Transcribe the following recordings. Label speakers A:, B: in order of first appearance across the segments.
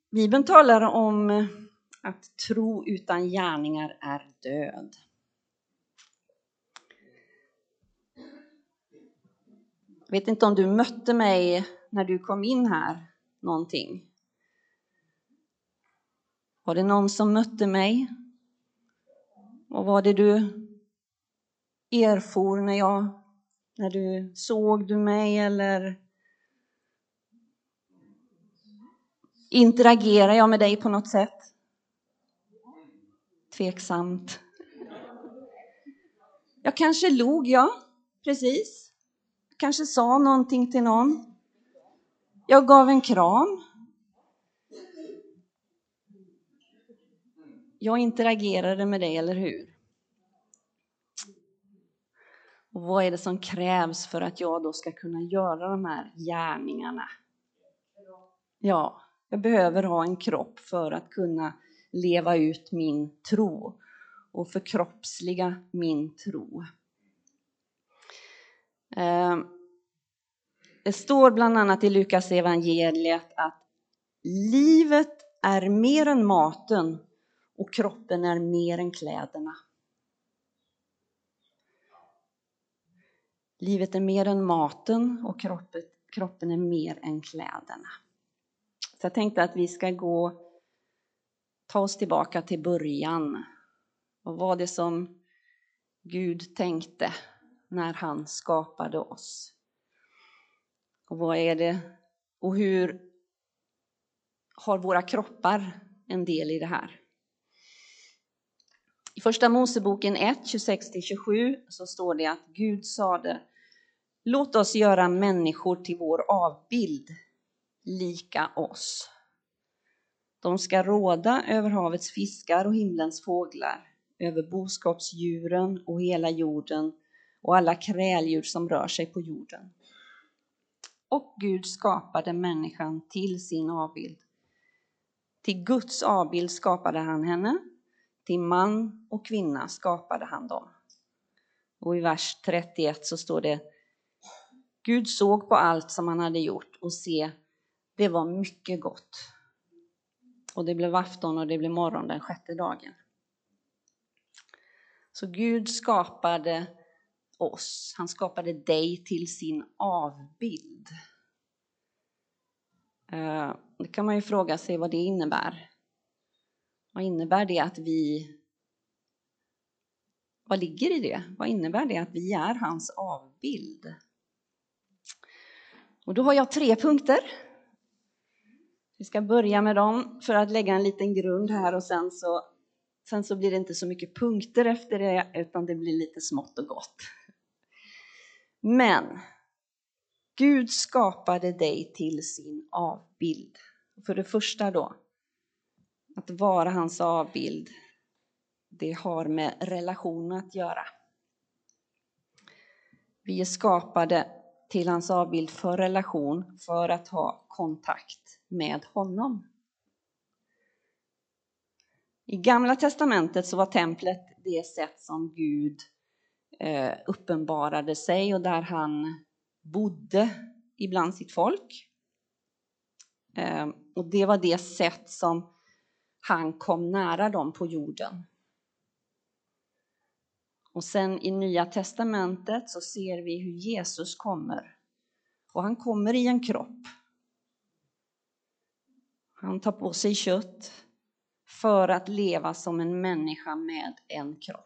A: Bibeln talar om att tro utan gärningar är död. Jag vet inte om du mötte mig när du kom in här någonting. Var det någon som mötte mig? Vad var det du erfor när du såg du mig, eller interagerar jag med dig på något sätt? Tveksamt. Jag kanske log, precis. Kanske sa någonting till någon. Jag gav en kram. Jag interagerade med dig, eller hur? Och vad är det som krävs för att jag då ska kunna göra de här gärningarna? Ja, jag behöver ha en kropp för att kunna leva ut min tro och förkroppsliga min tro. Det står bland annat i Lukas evangeliet att livet är mer än maten och kroppen är mer än kläderna. Livet är mer än maten och kroppen är mer än kläderna. Så jag tänkte att vi ska ta oss tillbaka till början. Vad var det som Gud tänkte när han skapade oss? Och vad är det? Och hur har våra kroppar en del i det här? I första Moseboken 1, 26-27 så står det att Gud sade: låt oss göra människor till vår avbild, lika oss. De ska råda över havets fiskar och himlens fåglar, över boskapsdjuren och hela jorden och alla kräldjur som rör sig på jorden. Och Gud skapade människan till sin avbild. Till Guds avbild skapade han henne, till man och kvinna skapade han dem. Och i vers 31 så står det: Gud såg på allt som han hade gjort och se, det var mycket gott. Och det blev afton och det blev morgon den 6:e dagen. Så Gud skapade oss. Han skapade dig till sin avbild. Det kan man ju fråga sig vad det innebär. Vad innebär det att vad ligger i det? Vad innebär det att vi är hans avbild? Och då har jag 3 punkter. Vi ska börja med dem för att lägga en liten grund här, och sen så blir det inte så mycket punkter efter det, utan det blir lite smått och gott. Men Gud skapade dig till sin avbild. För det första då, att vara hans avbild, det har med relation att göra. Vi är skapade till hans avbild för relation, för att ha kontakt med honom. I Gamla testamentet så var templet det sätt som Gud uppenbarade sig och där han bodde ibland sitt folk. Och det var det sätt som han kom nära dem på jorden. Och sen i Nya testamentet så ser vi hur Jesus kommer. Och han kommer i en kropp. Han tar på sig kött för att leva som en människa med en kropp.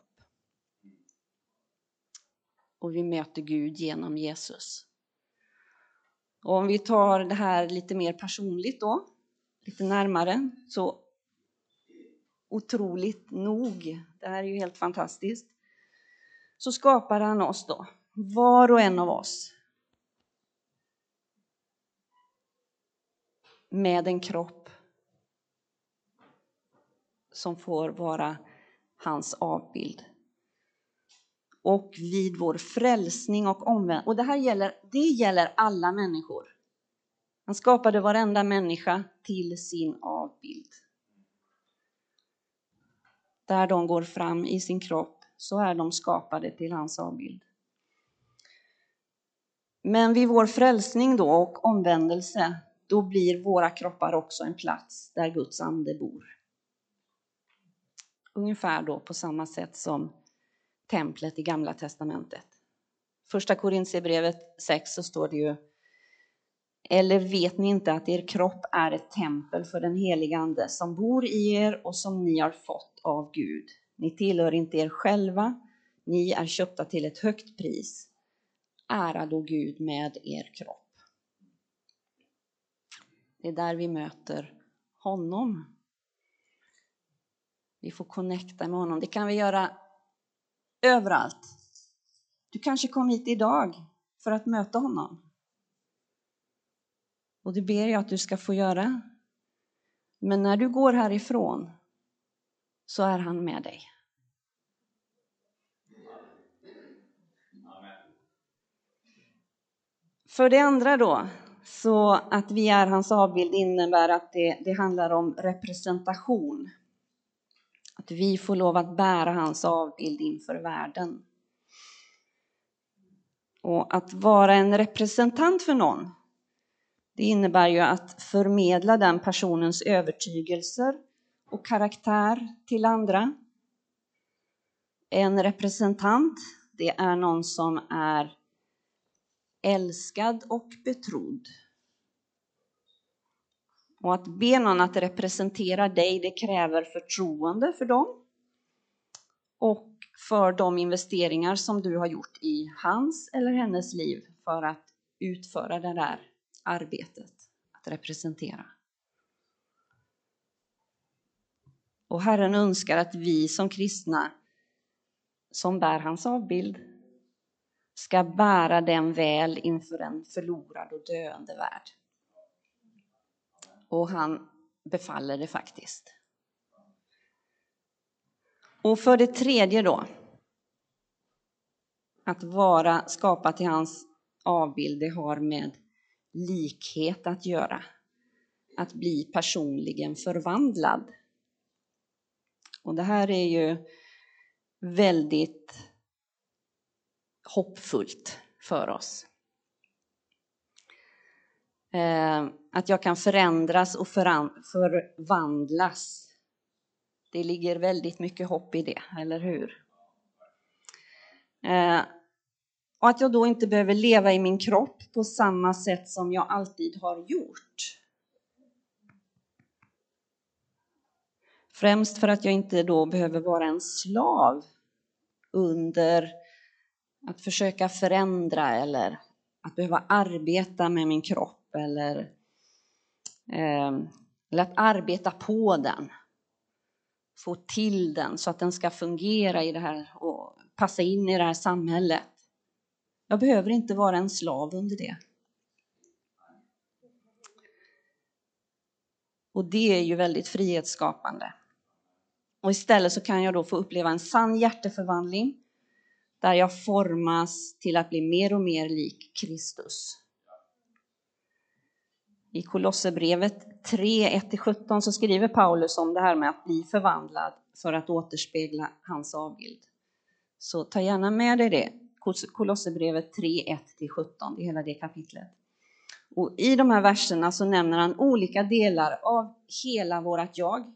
A: Och vi möter Gud genom Jesus. Och om vi tar det här lite mer personligt då, lite närmare, så otroligt nog, det här är ju helt fantastiskt, så skapar han oss då, var och en av oss, med en kropp som får vara hans avbild. Och vid vår frälsning och omvändelse. Och det gäller alla människor. Han skapade varenda människa till sin avbild. Där de går fram i sin kropp så är de skapade till hans avbild. Men vid vår frälsning då och omvändelse då blir våra kroppar också en plats där Guds ande bor. Ungefär då på samma sätt som templet i Gamla testamentet. Första Korinthierbrevet 6 så står det ju: eller vet ni inte att er kropp är ett tempel för den heliga ande som bor i er och som ni har fått av Gud? Ni tillhör inte er själva, ni är köpta till ett högt pris. Ära då Gud med er kropp. Det är där vi möter honom. Vi får connecta med honom. Det kan vi göra överallt. Du kanske kom hit idag för att möta honom. Och det ber jag att du ska få göra. Men när du går härifrån så är han med dig. För det andra då, så att vi är hans avbild innebär att det handlar om representation. Att vi får lov att bära hans avbild inför världen. Och att vara en representant för någon, det innebär ju att förmedla den personens övertygelser och karaktär till andra. En representant, det är någon som är älskad och betrodd. Och att be någon att representera dig, det kräver förtroende för dem. Och för de investeringar som du har gjort i hans eller hennes liv för att utföra det där arbetet, att representera. Och Herren önskar att vi som kristna som bär hans avbild ska bära den väl inför en förlorad och döende värld. Och han befaller det faktiskt. Och för det tredje då, att vara skapad till hans avbild, det har med likhet att göra. Att bli personligen förvandlad. Och det här är ju väldigt hoppfullt för oss. Att jag kan förändras och förvandlas. Det ligger väldigt mycket hopp i det, eller hur? Och att jag då inte behöver leva i min kropp på samma sätt som jag alltid har gjort. Främst för att jag inte då behöver vara en slav under att försöka förändra eller att behöva arbeta med min kropp eller att arbeta på den. Få till den så att den ska fungera i det här och passa in i det här samhället. Jag behöver inte vara en slav under det. Och det är ju väldigt frihetsskapande. Och istället så kan jag då få uppleva en sann hjärteförvandling där jag formas till att bli mer och mer lik Kristus. I Kolosserbrevet 3, 1-17 så skriver Paulus om det här med att bli förvandlad för att återspegla hans avbild. Så ta gärna med dig det. Kolosserbrevet 3, 1-17, det är hela det kapitlet. Och i de här verserna så nämner han olika delar av hela vårat jag.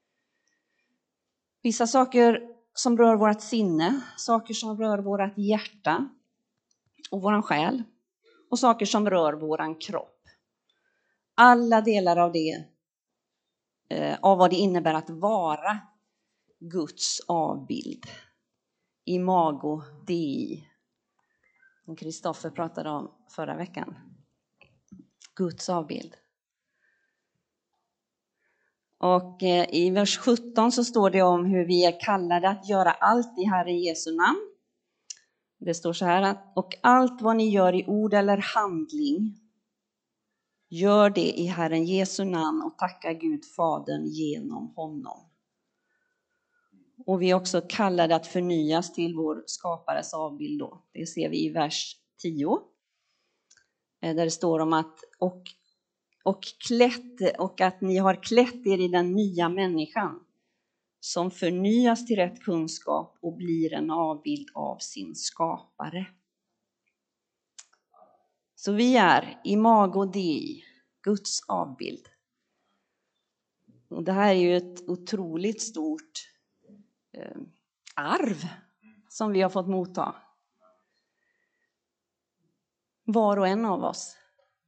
A: Vissa saker som rör vårt sinne, saker som rör vårt hjärta och våran själ och saker som rör våran kropp. Alla delar av det, av vad det innebär att vara Guds avbild. Imago Dei, som Kristoffer pratade om förra veckan. Guds avbild. Och i vers 17 så står det om hur vi är kallade att göra allt i Herren Jesu namn. Det står så här att, och allt vad ni gör i ord eller handling, gör det i Herren Jesu namn och tacka Gud Fadern genom honom. Och vi är också kallade att förnyas till vår skapares avbild då. Det ser vi i vers 10. Där det står om att och att ni har klätt er i den nya människan som förnyas till rätt kunskap och blir en avbild av sin skapare. Så vi är imago Dei, Guds avbild. Och det här är ju ett otroligt stort arv som vi har fått motta. Var och en av oss.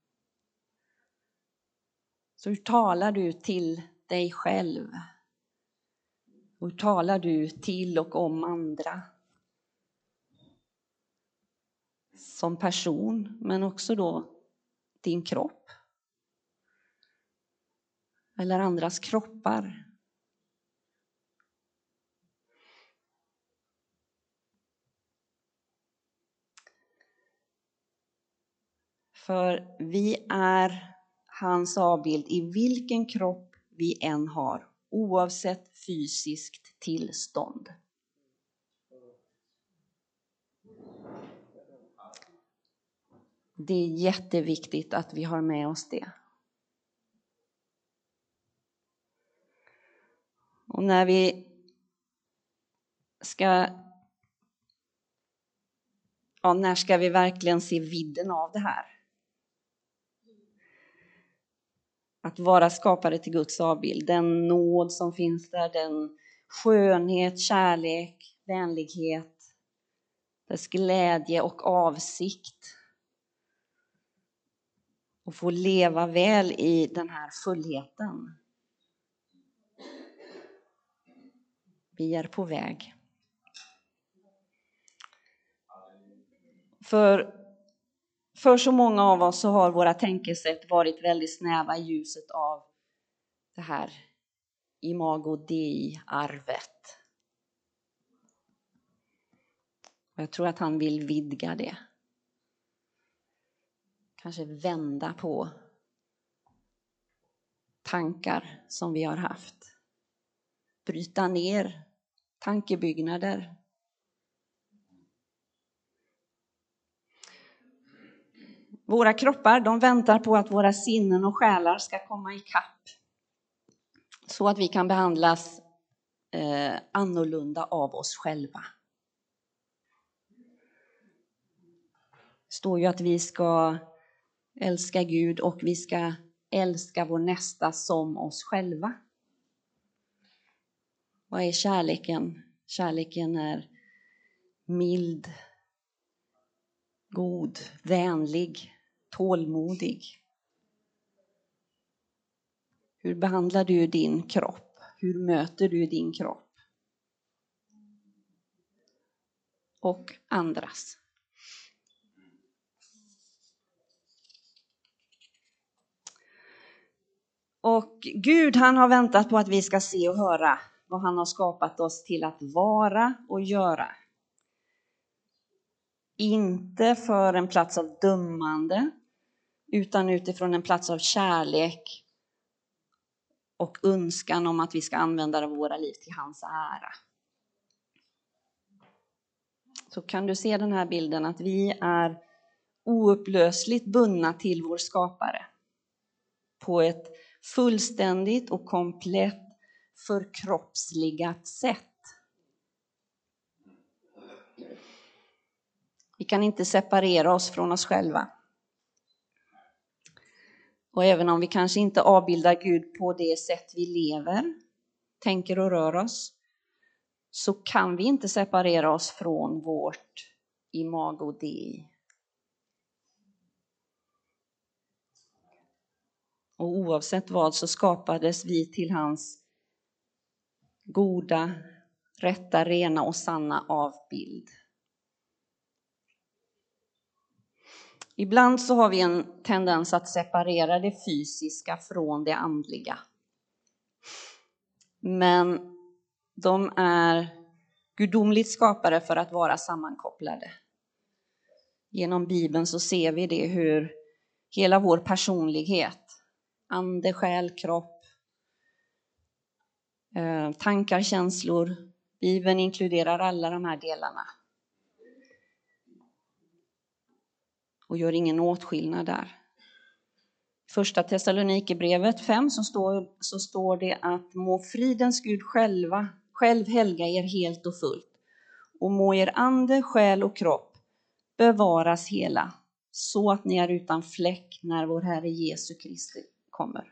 A: Så hur talar du till dig själv? Hur talar du till och om andra? Som person, men också då din kropp. Eller andras kroppar. För vi är hans avbild i vilken kropp vi än har, oavsett fysiskt tillstånd. Det är jätteviktigt att vi har med oss det. Och när vi när ska vi verkligen se vidden av det här? Att vara skapade till Guds avbild, den nåd som finns där, den skönhet, kärlek, vänlighet, dess glädje och avsikt. Och få leva väl i den här fullheten. Vi är på väg. För så många av oss så har våra tänkesätt varit väldigt snäva i ljuset av det här imago Dei-arvet. Och jag tror att han vill vidga det. Kanske vända på tankar som vi har haft. Bryta ner tankebyggnader. Våra kroppar, de väntar på att våra sinnen och själar ska komma i kapp. Så att vi kan behandlas annorlunda av oss själva. Det står ju att vi ska älska Gud och vi ska älska vår nästa som oss själva. Vad är kärleken? Kärleken är mild, god, vänlig, tålmodig. Hur behandlar du din kropp? Hur möter du din kropp? Och andras. Och Gud, han har väntat på att vi ska se och höra vad han har skapat oss till att vara och göra. Inte för en plats av dömande, utan utifrån en plats av kärlek och önskan om att vi ska använda våra liv till hans ära. Så kan du se den här bilden att vi är oupplösligt bundna till vår skapare. På ett fullständigt och komplett förkroppsligat sätt. Vi kan inte separera oss från oss själva. Och även om vi kanske inte avbildar Gud på det sätt vi lever, tänker och rör oss, så kan vi inte separera oss från vårt imago Dei. Och oavsett vad så skapades vi till hans goda, rätta, rena och sanna avbild. Ibland så har vi en tendens att separera det fysiska från det andliga. Men de är gudomligt skapade för att vara sammankopplade. Genom Bibeln så ser vi det hur hela vår personlighet, ande, själ, kropp, tankar, känslor, Bibeln inkluderar alla de här delarna. Och gör ingen åtskillnad där. Första Thessalonikerbrevet 5 så står det att må fridens Gud själv helga er helt och fullt. Och må er ande, själ och kropp bevaras hela, så att ni är utan fläck när vår Herre Jesu Kristi kommer.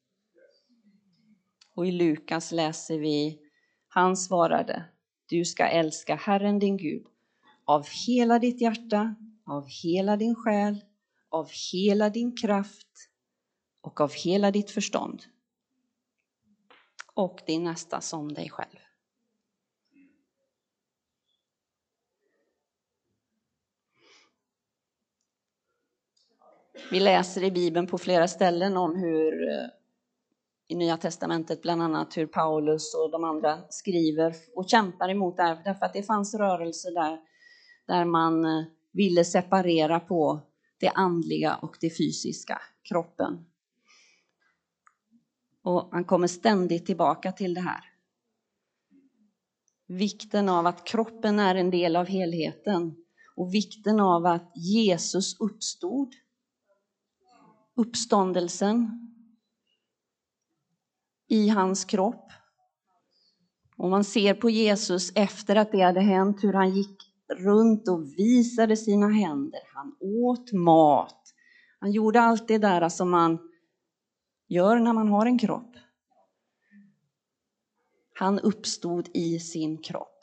A: Och i Lukas läser vi, han svarade, du ska älska Herren din Gud av hela ditt hjärta, av hela din själ, av hela din kraft och av hela ditt förstånd. Och din nästa som dig själv. Vi läser i Bibeln på flera ställen om hur i Nya testamentet bland annat hur Paulus och de andra skriver och kämpar emot det här. Därför att det fanns rörelser där man ville separera på det andliga och det fysiska, kroppen. Och han kommer ständigt tillbaka till det här. Vikten av att kroppen är en del av helheten. Och vikten av att Jesus uppstod. Uppståndelsen i hans kropp. Och man ser på Jesus efter att det hade hänt hur han gick runt och visade sina händer. Han åt mat. Han gjorde allt det där som man gör när man har en kropp. Han uppstod i sin kropp.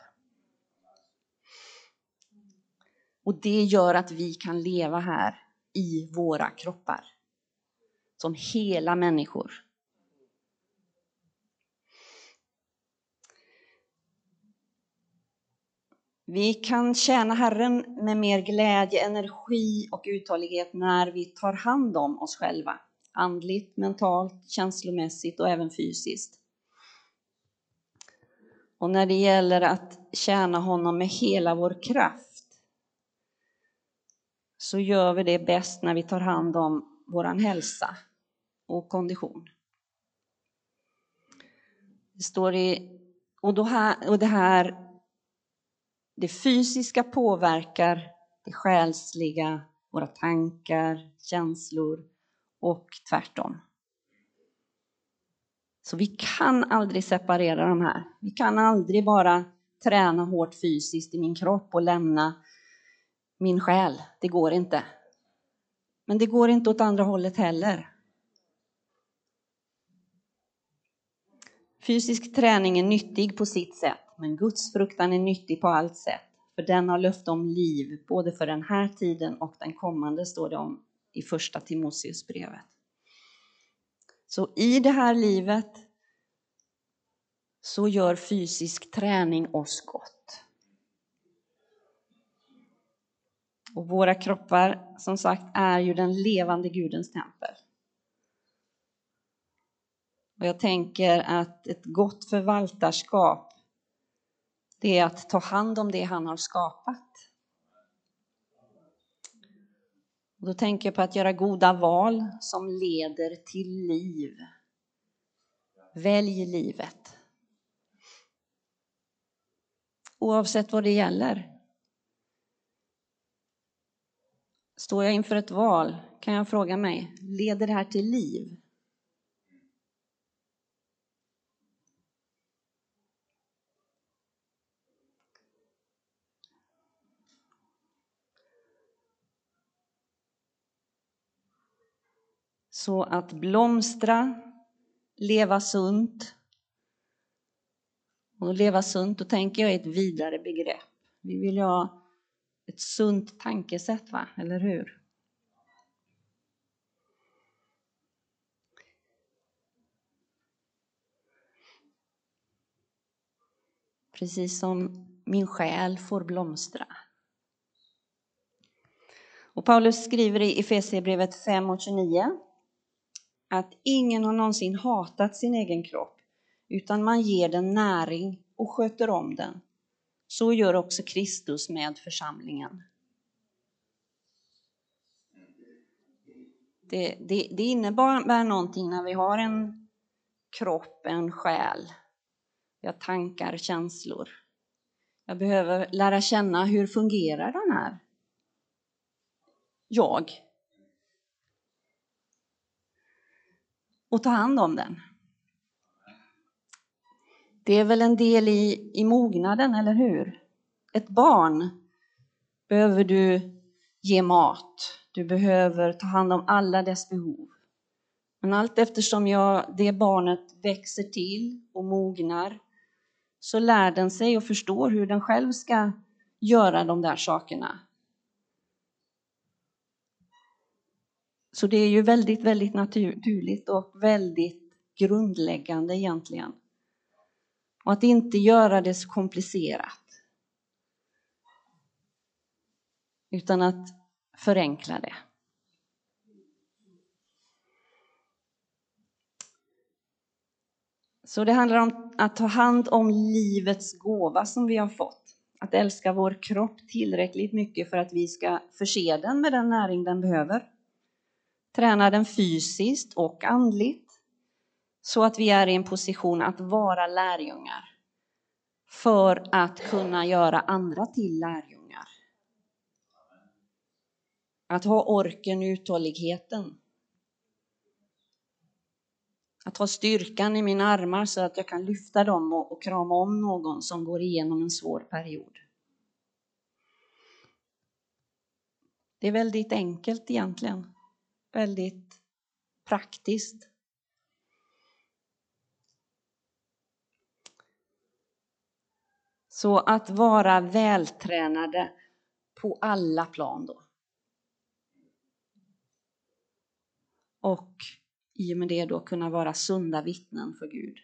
A: Och det gör att vi kan leva här i våra kroppar. Som hela människor. Vi kan tjäna Herren med mer glädje, energi och uthållighet när vi tar hand om oss själva. Andligt, mentalt, känslomässigt och även fysiskt. Och när det gäller att tjäna honom med hela vår kraft så gör vi det bäst när vi tar hand om våran hälsa och kondition. Det står det fysiska påverkar det själsliga, våra tankar, känslor och tvärtom. Så vi kan aldrig separera de här. Vi kan aldrig bara träna hårt fysiskt i min kropp och lämna min själ. Det går inte. Men det går inte åt andra hållet heller. Fysisk träning är nyttig på sitt sätt, men Guds fruktan är nyttig på allt sätt. För den har löfte om liv, både för den här tiden och den kommande, står det om i första Timoteusbrevet. Så i det här livet så gör fysisk träning oss gott. Och våra kroppar, som sagt, är ju den levande Gudens tempel. Och jag tänker att ett gott förvaltarskap, det är att ta hand om det han har skapat. Och då tänker jag på att göra goda val som leder till liv. Välj livet. Oavsett vad det gäller. Står jag inför ett val kan jag fråga mig, leder det här till liv? Så att blomstra, leva sunt. Och leva sunt, då tänker jag ett vidare begrepp. Vi vill ha ett sunt tankesätt, va? Eller hur? Precis som min själ får blomstra. Och Paulus skriver i Efesierbrevet 5:29 att ingen har någonsin hatat sin egen kropp, utan man ger den näring och sköter om den. Så gör också Kristus med församlingen. Det innebär någonting när vi har en kropp, en själ. Vi har tankar, känslor. Jag behöver lära känna hur fungerar den här. Och ta hand om den. Det är väl en del i mognaden, eller hur? Ett barn behöver du ge mat. Du behöver ta hand om alla dess behov. Men allt eftersom det barnet växer till och mognar, så lär den sig och förstår hur den själv ska göra de där sakerna. Så det är ju väldigt, väldigt naturligt och väldigt grundläggande egentligen. Och att inte göra det så komplicerat. Utan att förenkla det. Så det handlar om att ta hand om livets gåva som vi har fått. Att älska vår kropp tillräckligt mycket för att vi ska förse den med den näring den behöver. Träna den fysiskt och andligt. Så att vi är i en position att vara lärjungar. För att kunna göra andra till lärjungar. Att ha orken och uthålligheten. Att ha styrkan i mina armar så att jag kan lyfta dem och krama om någon som går igenom en svår period. Det är väldigt enkelt egentligen. Väldigt praktiskt. Så att vara vältränade på alla plan då. Och i och med det då kunna vara sunda vittnen för Gud.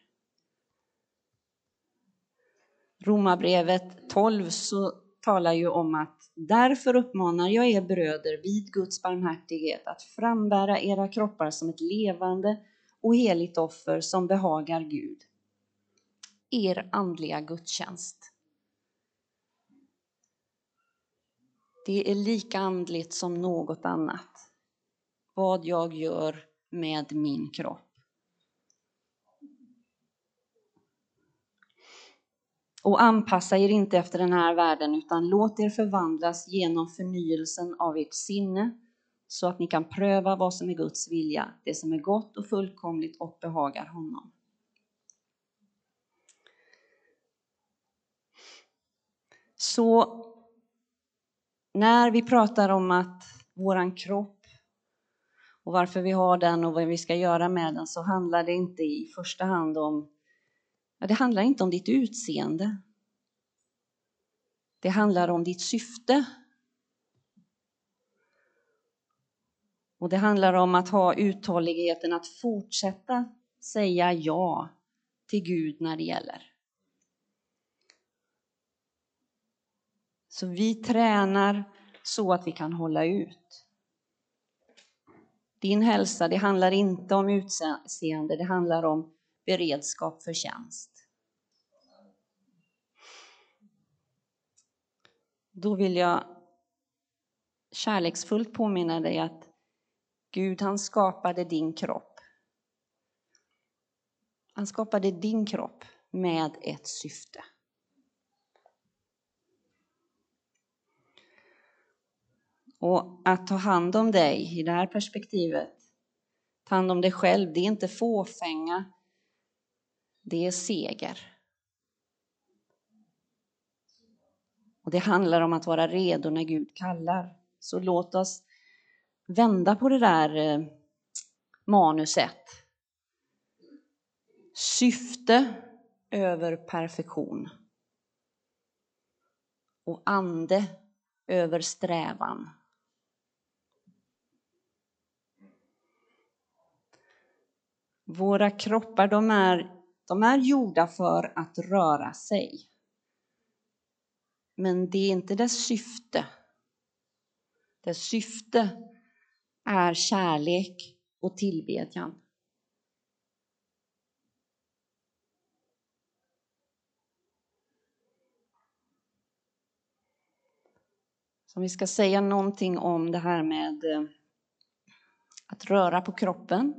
A: Romarbrevet 12 så talar ju om att därför uppmanar jag er bröder vid Guds barmhärtighet att frambära era kroppar som ett levande och heligt offer som behagar Gud. Er andliga gudstjänst. Det är lika andligt som något annat. Vad jag gör med min kropp. Och anpassa er inte efter den här världen utan låt er förvandlas genom förnyelsen av ert sinne så att ni kan pröva vad som är Guds vilja, det som är gott och fullkomligt och behagar honom. Så när vi pratar om att våran kropp och varför vi har den och vad vi ska göra med den så handlar det inte i första hand om, det handlar inte om ditt utseende. Det handlar om ditt syfte. Och det handlar om att ha uthålligheten att fortsätta säga ja till Gud när det gäller. Så vi tränar så att vi kan hålla ut. Din hälsa, det handlar inte om utseende, det handlar om beredskap för tjänst. Då vill jag kärleksfullt påminna dig att Gud, han skapade din kropp. Han skapade din kropp med ett syfte. Och att ta hand om dig i det här perspektivet, ta hand om dig själv, det är inte fåfänga, det är seger. Och det handlar om att vara redo när Gud kallar. Så låt oss vända på det där manuset. Syfte över perfektion. Och ande över strävan. Våra kroppar, de är gjorda för att röra sig. Men det är inte dess syfte. Dess syfte är kärlek och tillbedjan. Så om vi ska säga någonting om det här med att röra på kroppen.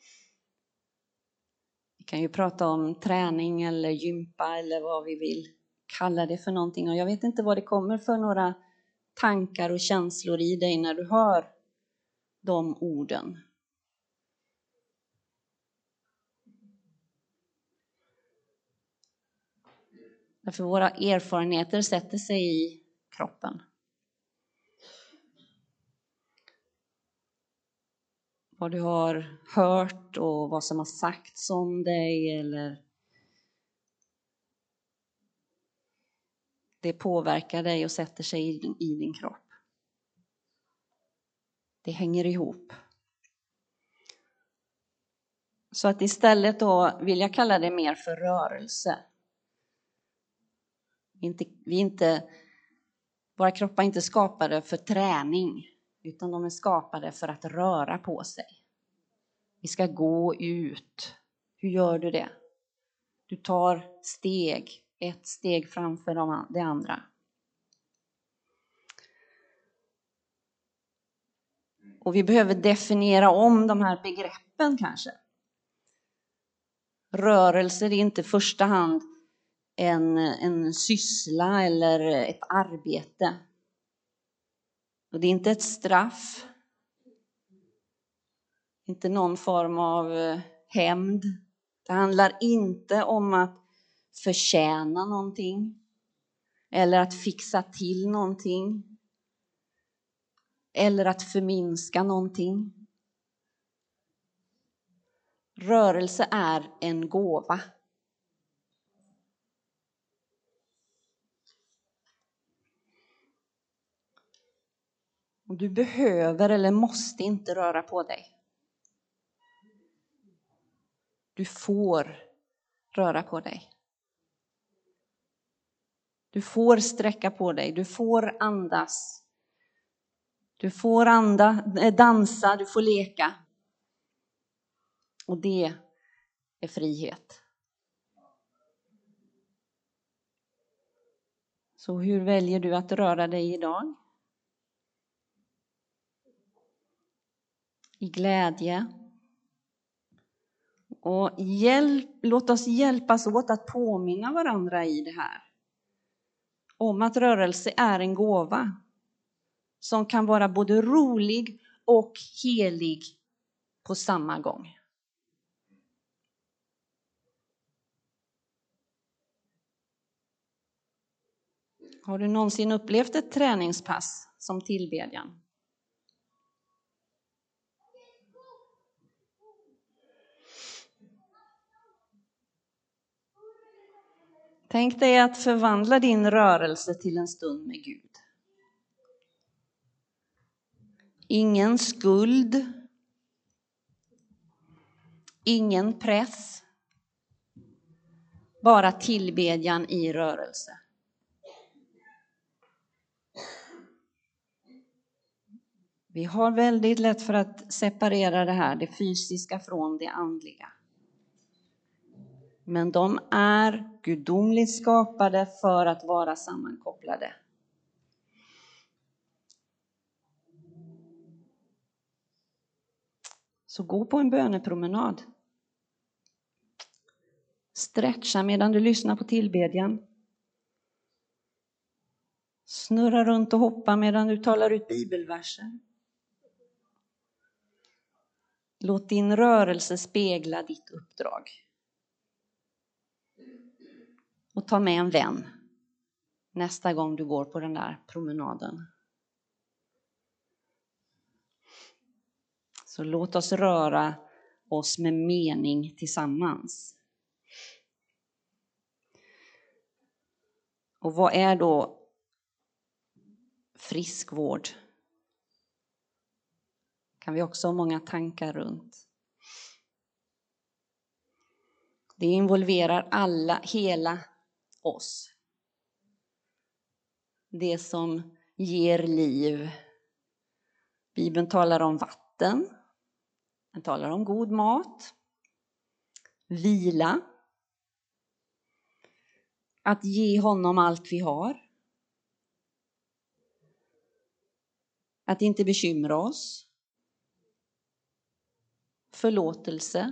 A: Vi kan ju prata om träning eller gympa eller vad vi vill kalla det för någonting. Och jag vet inte vad det kommer för några tankar och känslor i dig när du hör de orden. Därför våra erfarenheter sätter sig i kroppen. vad du har hört och vad som har sagts om dig, eller det påverkar dig och sätter sig i din kropp. Det hänger ihop. Så att istället då vill jag kalla det mer för rörelse. Våra kroppar är inte skapade för träning, utan de är skapade för att röra på sig. Vi ska gå ut. Hur gör du det? Du tar ett steg framför det andra. Och vi behöver definiera om de här begreppen kanske. Rörelser är inte i första hand en syssla eller ett arbete. Och det är inte ett straff. Inte någon form av hämnd. Det handlar inte om att förtjäna någonting. Eller att fixa till någonting. Eller att förminska någonting. Rörelse är en gåva. Och du behöver eller måste inte röra på dig. Du får röra på dig. Du får sträcka på dig. Du får andas. Du får dansa. Du får leka. Och det är frihet. Så hur väljer du att röra dig idag? I glädje. Och låt oss hjälpas åt att påminna varandra i det här. Om att rörelse är en gåva. Som kan vara både rolig och helig på samma gång. Har du någonsin upplevt ett träningspass som tillbedjan? Tänk dig att förvandla din rörelse till en stund med Gud. Ingen skuld. Ingen press. Bara tillbedjan i rörelse. Vi har väldigt lätt för att separera det här, det fysiska från det andliga. Men de är gudomligt skapade för att vara sammankopplade. Så gå på en bönepromenad. Stretcha medan du lyssnar på tillbedjan. Snurra runt och hoppa medan du talar ut bibelverser. Låt din rörelse spegla ditt uppdrag. Och ta med en vän nästa gång du går på den där promenaden. Så låt oss röra oss med mening tillsammans. Och vad är då friskvård? Kan vi också ha många tankar runt. Det involverar hela oss. Det som ger liv. Bibeln talar om vatten. Den talar om god mat. Vila. Att ge honom allt vi har. Att inte bekymra oss. Förlåtelse.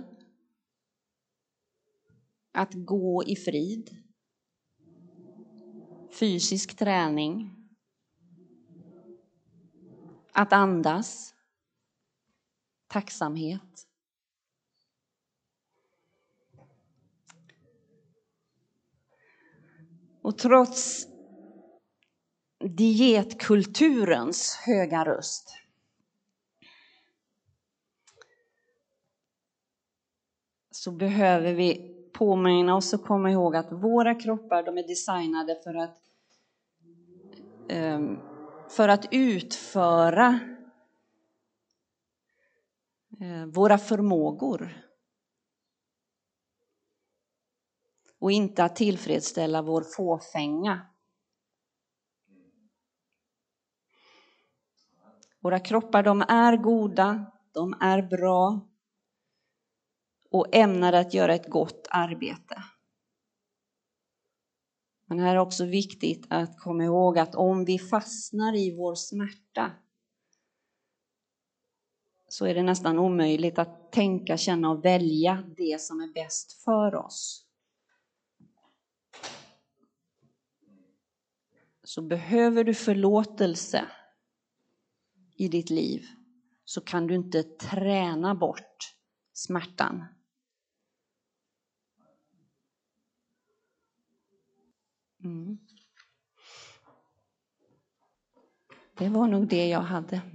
A: Att gå i frid. Fysisk träning. Att andas. Tacksamhet. Och trots dietkulturens höga röst så behöver vi påminna oss och komma ihåg att våra kroppar, de är designade för att utföra våra förmågor och inte att tillfredsställa vår fåfänga. Våra kroppar, de är goda, de är bra och ämnade att göra ett gott arbete. Men här är också viktigt att komma ihåg att om vi fastnar i vår smärta så är det nästan omöjligt att tänka, känna och välja det som är bäst för oss. Så behöver du förlåtelse i ditt liv så kan du inte träna bort smärtan. Det var nog det jag hade.